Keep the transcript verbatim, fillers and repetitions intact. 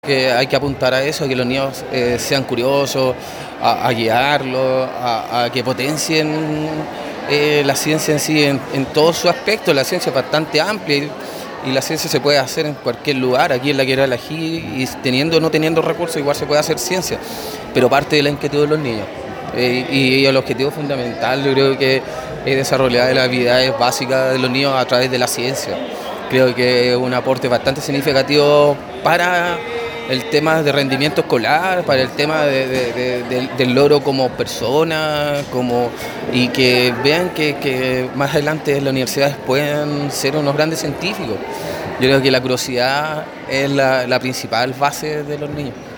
Que hay que apuntar a eso, a que los niños eh, sean curiosos, a, a guiarlos, a, a que potencien eh, la ciencia en sí, en, en todo su aspecto. La ciencia es bastante amplia y, y la ciencia se puede hacer en cualquier lugar. Aquí en la Quebrada del Ají, y teniendo o no teniendo recursos, igual se puede hacer ciencia, pero parte de la inquietud de los niños. Eh, y, y el objetivo fundamental, yo creo que es desarrollar las habilidades básicas de los niños a través de la ciencia. Creo que es un aporte bastante significativo para el tema de rendimiento escolar, para el tema de, de, de, de, del logro como persona, como, y que vean que, que más adelante en las universidades pueden ser unos grandes científicos. Yo creo que la curiosidad es la, la principal base de los niños.